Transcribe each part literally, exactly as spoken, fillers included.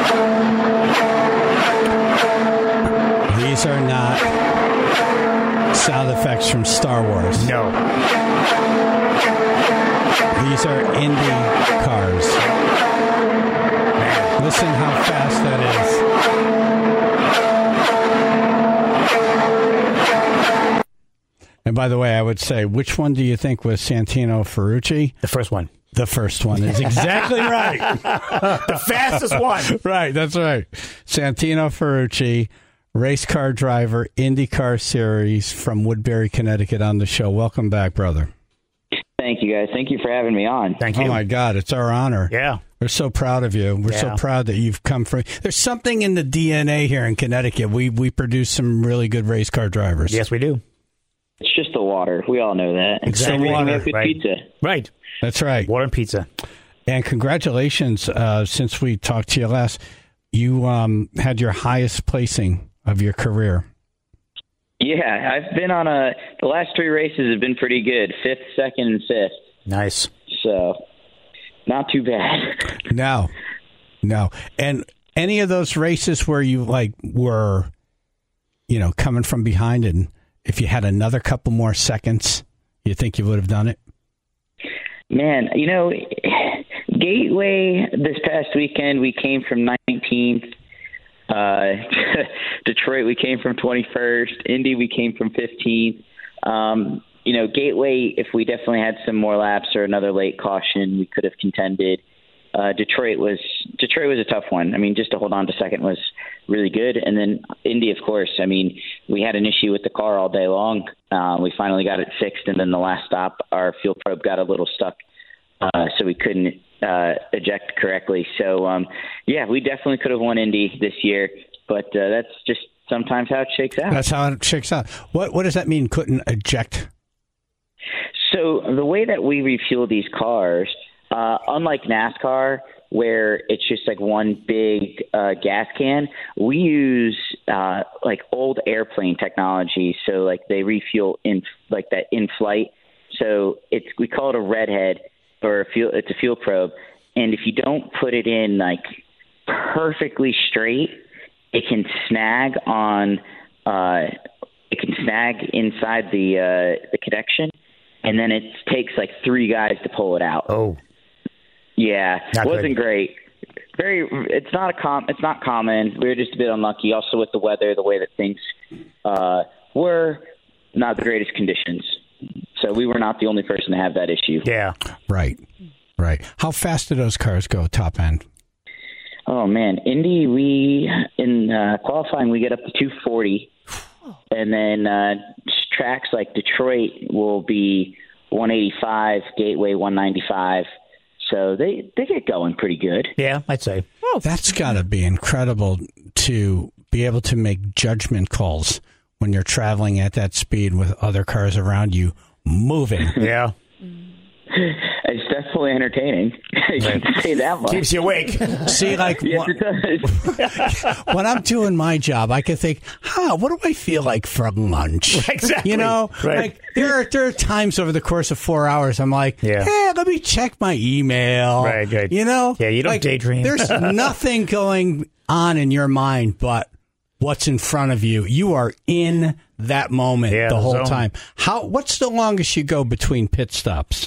These are not sound effects from Star Wars. No. These are Indy cars. Man, listen how fast that is. And by the way, I would say, which one do you think was Santino Ferrucci? The first one. The first one is exactly right. The fastest one. Right, that's right. Santino Ferrucci, race car driver, IndyCar Series from Woodbury, Connecticut on the show. Welcome back, brother. Thank you, guys. Thank you for having me on. Thank you. Oh, my God. It's our honor. Yeah. We're so proud of you. We're Yeah. so proud that you've come from. There's something in the D N A here in Connecticut. We we produce some really good race car drivers. Yes, we do. It's just the water. We all know that. Exactly. And we have good Right. pizza. Right. That's right. Water and pizza. And congratulations. Uh, since we talked to you last, you um, had your highest placing of your career. Yeah, I've been on a. The last three races have been pretty good. Fifth, second, and fifth. Nice. So, not too bad. No, no. And any of those races where you like were, you know, coming from behind, and if you had another couple more seconds, you think you would have done it? Man, you know, Gateway this past weekend, we came from nineteenth. Uh, Detroit, we came from twenty-first. Indy, we came from fifteenth. Um, you know, Gateway, if we definitely had some more laps or another late caution, we could have contended. Uh, Detroit was Detroit was a tough one. I mean, just to hold on to second was really good. And then Indy, of course, I mean, we had an issue with the car all day long. Uh, we finally got it fixed, and then the last stop, our fuel probe got a little stuck, uh, so we couldn't uh, eject correctly. So, um, yeah, we definitely could have won Indy this year, but uh, that's just sometimes how it shakes out. That's how it shakes out. What What does that mean, couldn't eject? So the way that we refuel these cars, uh, unlike NASCAR, where it's just like one big uh, gas can, we use uh, like old airplane technology. So like they refuel in like that in flight. So it's we call it a redhead or a fuel. It's a fuel probe, and if you don't put it in like perfectly straight, it can snag on. Uh, it can snag inside the uh, the connection. And then it takes like three guys to pull it out. Oh, yeah, not wasn't good. great. Very, it's not a com. It's not common. We were just a bit unlucky. Also with the weather, the way that things uh, were, not the greatest conditions. So we were not the only person to have that issue. Yeah, right, right. How fast do those cars go top end? Oh man, Indy, we in uh, qualifying we get up to two forty. And then uh, tracks like Detroit will be one eighty-five, Gateway one ninety-five. So they, they get going pretty good. yeah, I'd say. Oh, that's got to be incredible to be able to make judgment calls when you're traveling at that speed with other cars around you moving. Yeah. It's definitely entertaining. You can say that much. Keeps you awake. See, like Yes, wh- it does. when I'm doing my job, I can think, huh, what do I feel like for lunch? Exactly. You know, Right. like there are, there are times over the course of four hours, I'm like, Yeah. yeah, let me check my email. Right, right. You know? Yeah, you don't Like, daydream. There's nothing going on in your mind but what's in front of you. You are in that moment Yeah, the the whole zone. time. How? What's the longest you go between pit stops?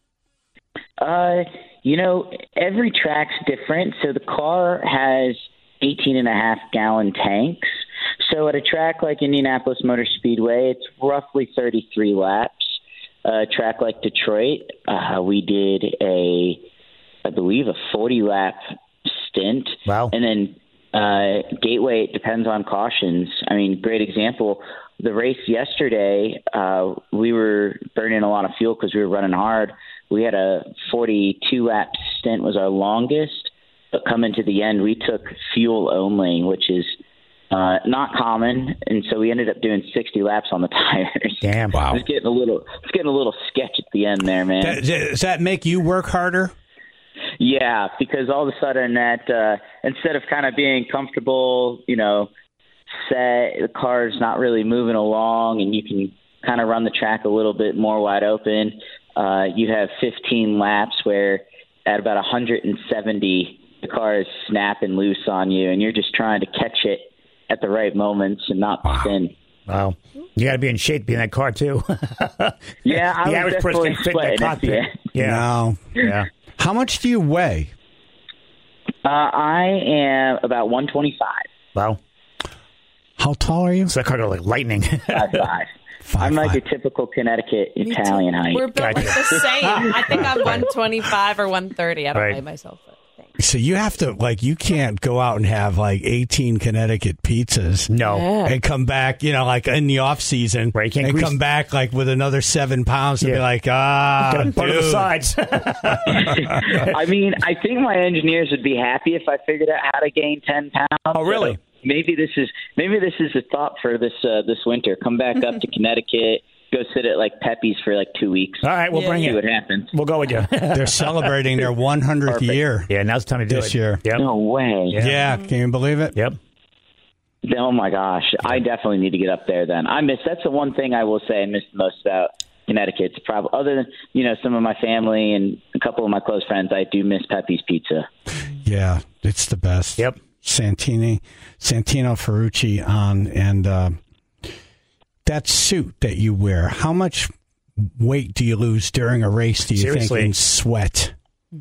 Uh, you know, every track's different. So the car has eighteen and a half gallon tanks. So at a track like Indianapolis Motor Speedway, it's roughly thirty-three laps. A track like Detroit, uh, we did a, I believe, a forty lap stint. Wow. And then uh, Gateway, it depends on cautions. I mean, great example. The race yesterday, uh, we were burning a lot of fuel because we were running hard. We had a forty-two lap stint was our longest, but coming to the end, we took fuel only, which is uh, not common, and so we ended up doing sixty laps on the tires. Damn. Wow. It's getting a little, it's getting a little sketch at the end there, man. That- Does that make you work harder? Yeah, because all of a sudden that uh, instead of kind of being comfortable, you know, set, the car's not really moving along, and you can kind of run the track a little bit more wide open. Uh, you have fifteen laps where at about one hundred seventy the car is snapping loose on you, and you're just trying to catch it at the right moments and not Wow. spin. Wow. You got to be in shape to be in that car, too. Yeah, I the was average person definitely can fit in that sweating at the cockpit. end. Yeah. No. Yeah. How much do you weigh? Uh, I am about one twenty-five. Wow. How tall are you? So that car go like lightning. Five, five. Five, I'm like five. a typical Connecticut Me too. Italian height. We're built like Gotcha. the same. I think I'm one twenty-five or one thirty. I don't Right. weigh myself. But thanks. So you have to, like, you can't go out and have like eighteen Connecticut pizzas. No. Yeah. And come back, you know, like in the off season, Right, you can't and grease- come back like with another seven pounds and Yeah. be like, ah, Got to butter the dude. sides. I mean, I think my engineers would be happy if I figured out how to gain ten pounds. Oh, really? So maybe this is maybe this is a thought for this uh, this winter. Come back up to Connecticut, go sit at like Pepe's for like two weeks. All right, we'll Yeah. bring See what it. happens. We'll go with you. They're celebrating their one hundredth Perfect. year yeah, now's the time to do this it. year. Yep. No way. Yeah. Yeah, can you believe it? Yep. Oh my gosh, I definitely need to get up there. Then I miss. That's the one thing I will say I miss the most about Connecticut. It's probably other than you know some of my family and a couple of my close friends. I do miss Pepe's Pizza. Yeah, it's the best. Yep. Santini, Santino Ferrucci on, and uh, that suit that you wear, how much weight do you lose during a race, do you Seriously. think, in sweat?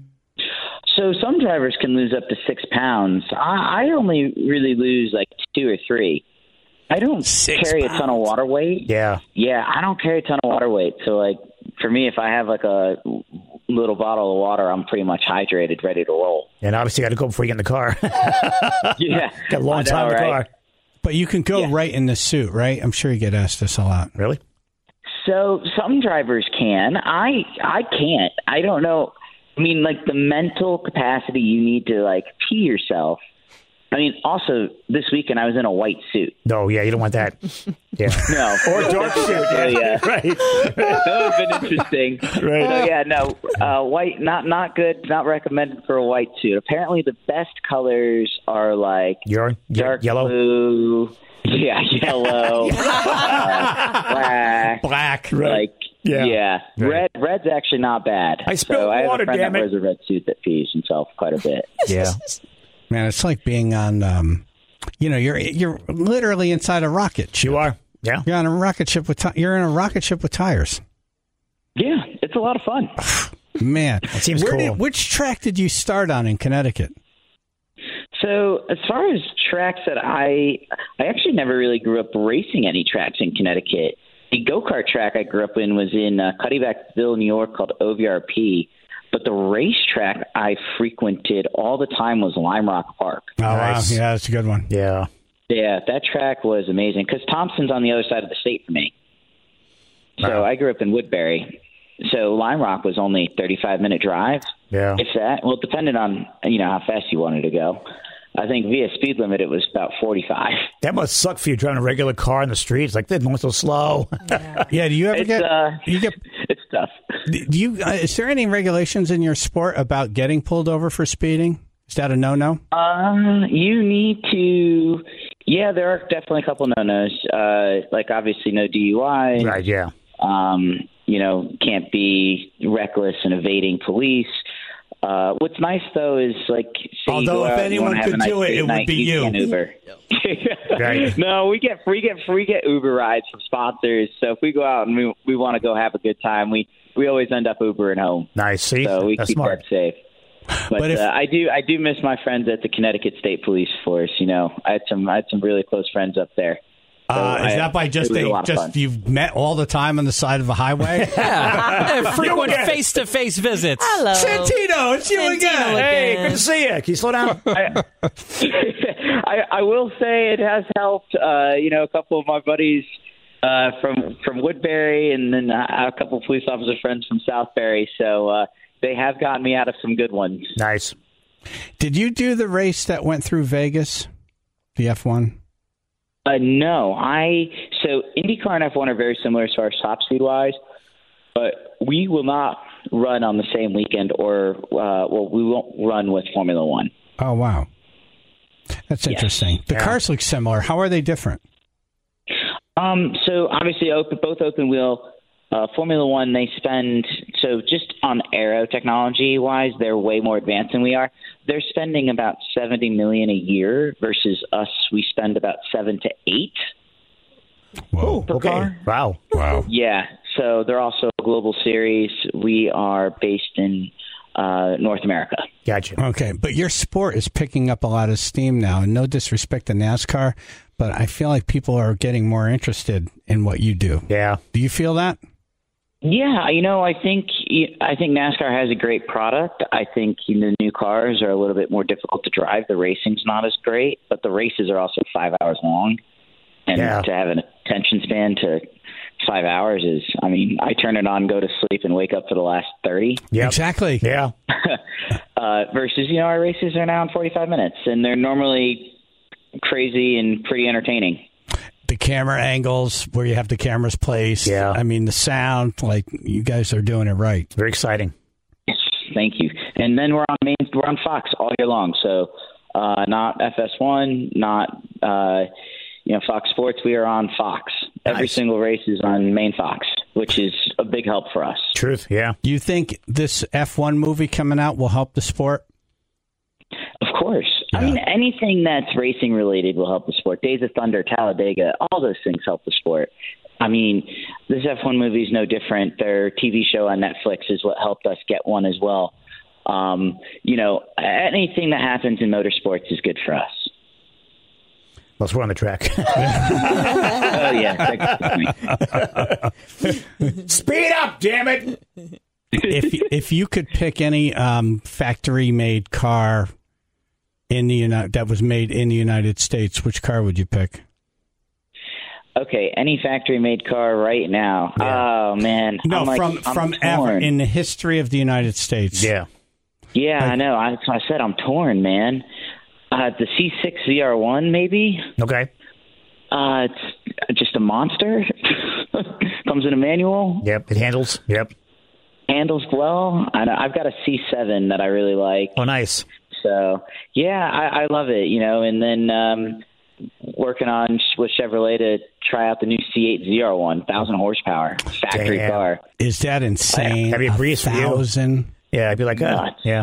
So some drivers can lose up to six pounds. I, I only really lose like two or three. I don't Six carry a ton of pounds. water weight. Yeah. Yeah, I don't carry a ton of water weight. So like for me, if I have like a little bottle of water, I'm pretty much hydrated, ready to roll. And obviously, you got to go before you get in the car. Yeah, got a long I know, time in the right? car. But you can go Yeah. right in the suit, right? I'm sure you get asked this a lot. Really? So some drivers can. I I can't. I don't know. I mean, like the mental capacity you need to like pee yourself. I mean, also this weekend I was in a white suit. No, yeah, you don't want that. Yeah. No, Or a dark suit. Yeah, Right. that would have been interesting. Right. So, yeah, no, uh, white, not not good, not recommended for a white suit. Apparently, the best colors are like You're dark yellow. blue, yeah, yellow, uh, black, Black. like Yeah. yeah, Right. red. Red's actually not bad. I spilled so I have water, a friend damn that it. wears a red suit that pees himself quite a bit. Yeah. Man, it's like being on, um, you know, you're you're literally inside a rocket ship. You are. Yeah. You're on a rocket ship with, ti- you're in a rocket ship with tires. Yeah, it's a lot of fun. Man. That seems Where cool. did, which track did you start on in Connecticut? So as far as tracks that I, I actually never really grew up racing any tracks in Connecticut. The go-kart track I grew up in was in uh, Cuddybackville, New York, called O V R P. But the racetrack I frequented all the time was Lime Rock Park. Oh, Nice. wow. Yeah, that's a good one. Yeah. Yeah, that track was amazing because Thompson's on the other side of the state for me. So Wow. I grew up in Woodbury. So Lime Rock was only a thirty-five minute drive, Yeah. if that. Well, it depended on, you know, how fast you wanted to go. I think via speed limit, it was about forty-five. That must suck for you driving a regular car in the streets. Like, they're going so slow. Yeah, do you ever It's, get, uh, you get, it's tough. do you, uh, is there any regulations in your sport about getting pulled over for speeding? Is that a no-no? Uh, you need to, yeah, there are definitely a couple no-nos. Uh, like, obviously, no D U I. Right, yeah. Um, you know, can't be reckless and evading police. Uh, what's nice though is like, say Although you go if out, anyone you wanna have could a nice do it, date it would night, be you. Can Uber. Right. No, we get free get free get Uber rides from sponsors. So if we go out and we we want to go have a good time, we we always end up Ubering home. Nice. See? So we That's keep smart. that safe. But, But if- uh, I do I do miss my friends at the Connecticut State Police Force. You know, I had some I had some really close friends up there. So Uh, is I- that by just it was a they lot of fun. just you've met all the time on the side of a highway? Yeah. Frequent face-to-face visits. Hello. Santino, it's you Santino again. again. Hey, good to see you. Can you slow down? I, I, I will say it has helped. Uh, you know, a couple of my buddies uh, from from Woodbury, and then a couple of police officer friends from Southbury. So uh, they have gotten me out of some good ones. Nice. Did you do the race that went through Vegas, the F one? Uh, no, I so IndyCar and F one are very similar as far as top speed wise, but we will not run on the same weekend, or uh, well, we won't run with Formula One. Oh, wow. That's Yes. interesting. The Yeah. cars look similar. How are they different? Um, so obviously, open, both open wheel. Uh, Formula One, they spend, so just on aero technology wise, they're way more advanced than we are. They're spending about seventy million dollars a year versus us, we spend about seven to eight Whoa. per Okay. car. Wow. Wow. Yeah, so they're also a global series. We are based in uh, North America. Gotcha. Okay, but your sport is picking up a lot of steam now, and no disrespect to NASCAR, but I feel like people are getting more interested in what you do. Yeah. Do you feel that? Yeah, you know, I think I think NASCAR has a great product. I think you know, the new cars are a little bit more difficult to drive. The racing's not as great, but the races are also five hours long, and Yeah. to have an attention span to five hours is, I mean, I turn it on, go to sleep, and wake up for the last thirty. Yep. Exactly. Yeah. uh, versus, you know, our races are now in forty-five minutes, and they're normally crazy and pretty entertaining. The camera angles where you have the cameras placed. Yeah. I mean, the sound, like you guys are doing it right. Very exciting. Yes, thank you. And then we're on main, we're on Fox all year long. So uh, not F S one, not uh, you know Fox Sports. We are on Fox. Every Nice. single race is on main Fox, which is a big help for us. Truth. Yeah. Do you think this F one movie coming out will help the sport? Of course. I Yeah. mean, anything that's racing related will help the sport. Days of Thunder, Talladega, all those things help the sport. I mean, this F one movie is no different. Their T V show on Netflix is what helped us get one as well. Um, you know, anything that happens in motorsports is good for us. Let's run the track. Oh, yeah. Speed up, damn it. if if you could pick any um, factory made car in the Uni- that was made in the United States, which car would you pick? Okay, any factory-made car right now. Yeah. Oh man, No, I'm like, from I'm from ever torn. in the history of the United States. Yeah. Yeah, I know. I, I said I'm torn, man. Uh, the C six Z R one, maybe. Okay. Uh, it's just a monster. Comes in a manual. Yep. It handles. Yep. Handles well. I know, I've got a C seven that I really like. Oh, nice. So yeah, I, I love it. You know, and then um, working on with Chevrolet to try out the new C eight Z R one, thousand horsepower factory Damn. car. Is that insane? That'd be a breeze for you. thousand. Yeah. I'd be like, uh, Nuts. yeah.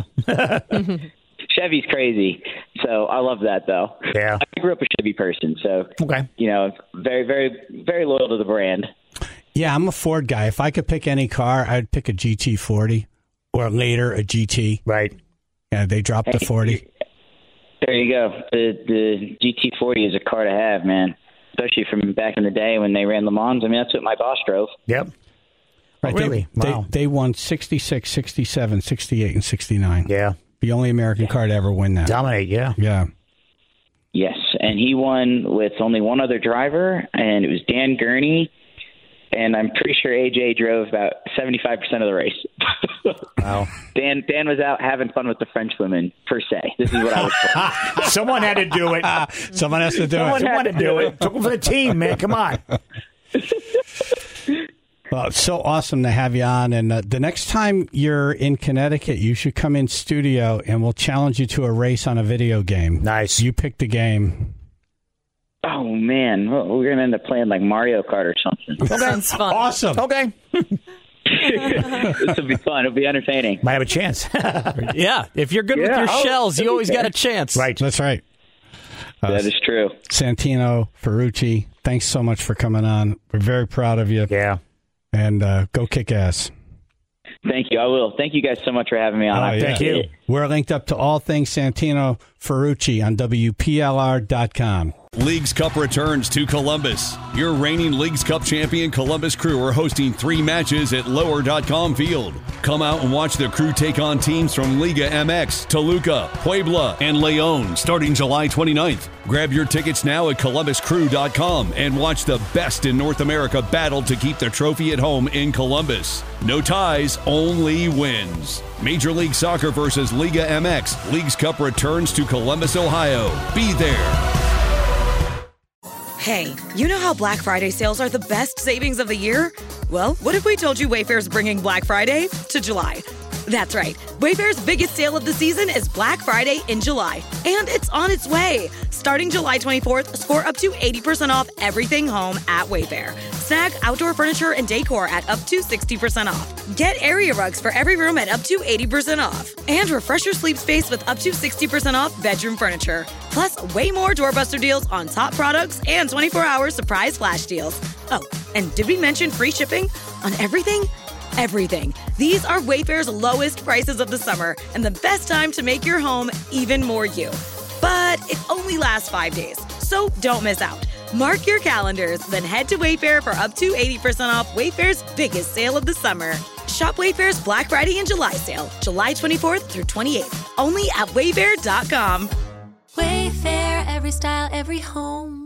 Chevy's crazy, so I love that though. Yeah. I grew up a Chevy person, so Okay. you know, very, very, very loyal to the brand. Yeah, I'm a Ford guy. If I could pick any car, I'd pick a G T forty or later a G T. Right. Yeah, they dropped the forty. There you go. The the G T forty is a car to have, man. Especially from back in the day when they ran Le Mans. I mean, that's what my boss drove. Yep. Right, Oh, really? They, Wow. they, they won sixty-six, sixty-seven, sixty-eight, and sixty-nine. Yeah. The only American car to ever win that. Dominate. Yeah. Yeah. Yes, and he won with only one other driver, and it was Dan Gurney. And I'm pretty sure A J drove about seventy-five percent of the race. Wow. Dan Dan was out having fun with the French women, per se. This is what I was told. Someone had to do it. Someone has to do Someone it. had to do it. Took one for the team, man. Come on. Well, it's so awesome to have you on. And uh, the next time you're in Connecticut, you should come in studio and we'll challenge you to a race on a video game. Nice. You pick the game. Oh, man. Well, we're going to end up playing like Mario Kart or something. Sounds fun. Awesome. Okay. This will be fun. It'll be entertaining. Might have a chance. Yeah, if you're good with Yeah, your oh, shells, you it'll be always got fair. a chance. Right. That's right. Uh, That is true. Santino, Ferrucci, thanks so much for coming on. We're very proud of you. Yeah. And uh, go kick ass. Thank you. I will. Thank you guys so much for having me on. Oh, I yeah. Thank you. appreciate it. We're linked up to all things Santino Ferrucci on W P L R dot com. Leagues Cup returns to Columbus. Your reigning Leagues Cup champion Columbus Crew are hosting three matches at lower dot com field. Come out and watch the Crew take on teams from Liga M X, Toluca, Puebla, and Leon starting July twenty-ninth. Grab your tickets now at columbus crew dot com and watch the best in North America battle to keep the trophy at home in Columbus. No ties, only wins. Major League Soccer versus Liga M X. Leagues Cup returns to Columbus, Ohio. Be there. Hey, you know how Black Friday sales are the best savings of the year? Well, what if we told you Wayfair's bringing Black Friday to July? That's right. Wayfair's biggest sale of the season is Black Friday in July. And it's on its way. Starting July twenty-fourth, score up to eighty percent off everything home at Wayfair. Snag outdoor furniture and decor at up to sixty percent off. Get area rugs for every room at up to eighty percent off. And refresh your sleep space with up to sixty percent off bedroom furniture. Plus, way more doorbuster deals on top products and twenty-four hour surprise flash deals. Oh, and did we mention free shipping on everything? Everything. These are Wayfair's lowest prices of the summer and the best time to make your home even more you. But it only lasts five days, so don't miss out. Mark your calendars, then head to Wayfair for up to eighty percent off Wayfair's biggest sale of the summer. Shop Wayfair's Black Friday and July sale, July twenty-fourth through twenty-eighth, only at wayfair dot com. Wayfair, every style, every home.